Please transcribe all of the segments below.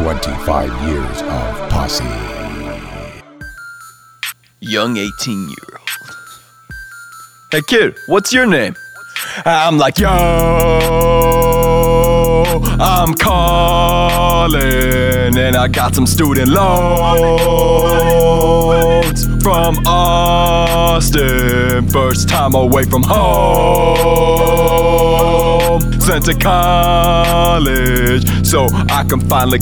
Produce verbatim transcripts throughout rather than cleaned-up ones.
twenty-five years of posse. Young eighteen-year-old. Hey kid, what's your name? I'm like, yo, I'm calling, and I got some student loans from Austin. First time away from home. Sent to college so I can finally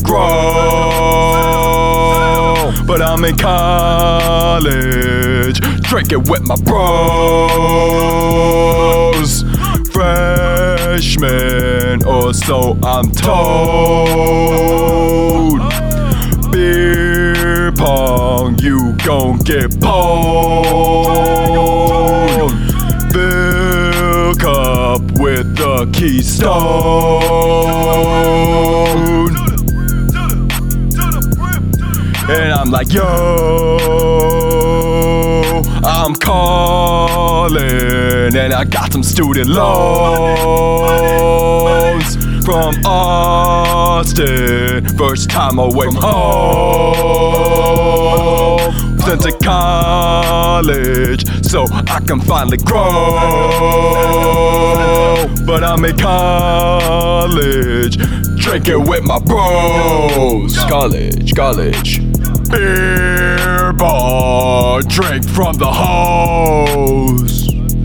grow. But I'm in college, drinking with my bros. Freshman or so I'm told. Beer pong, you gon' get pwned. Fill cup with the Keystone. And I'm like, yo, I'm calling, and I got some student loans from Austin. First time away from home. Sent to college so I can finally grow. But I'm in college, drinking with my bros. College, college. Beer ball, drink from the hose.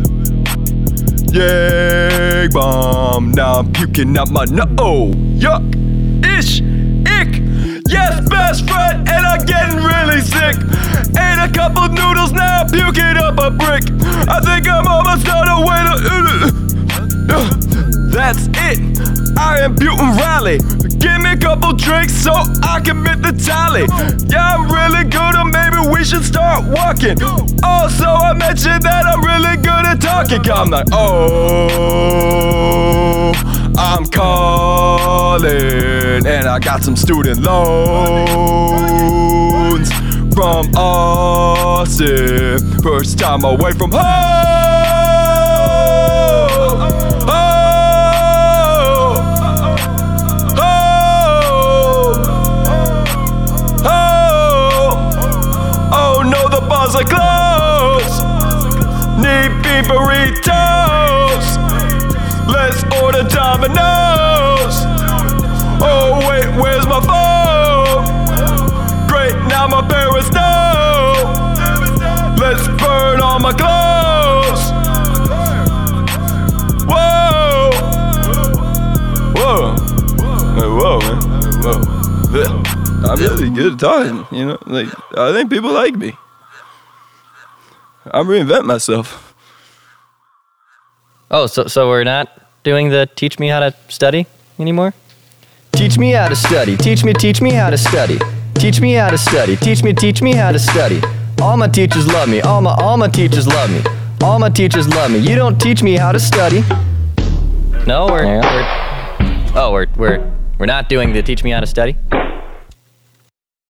Yay bomb, now I'm puking out my nose. Yuck, ish, ick. Yes, best friend, and I'm getting really sick. Ate a couple noodles, now I'm puking up a brick. I think I'm almost on the way to. Uh, that's it. I am Butin Riley. Give me a couple drinks so I can hit the tally. Yeah, I'm really good, or maybe we should start walking. Also, I mentioned that I'm really good at talking. I'm like, oh, I'm calling, and I got some student loans from Austin. First time away from home. Bars are closed. Need beef burritos. Let's order Domino's. Oh wait, where's my phone? Great, now my parents know. Let's burn all my clothes. Whoa. Whoa. Whoa, man. Whoa. I'm really good at talking, you know. Like, I think people like me. I reinvent myself. Oh, so so we're not doing the teach me how to study anymore? Teach me how to study. Teach me, teach me how to study. Teach me how to study. Teach me, teach me how to study. All my teachers love me. All my all my teachers love me. All my teachers love me. You don't teach me how to study. No, we're, we're oh we're we're we're not doing the teach me how to study.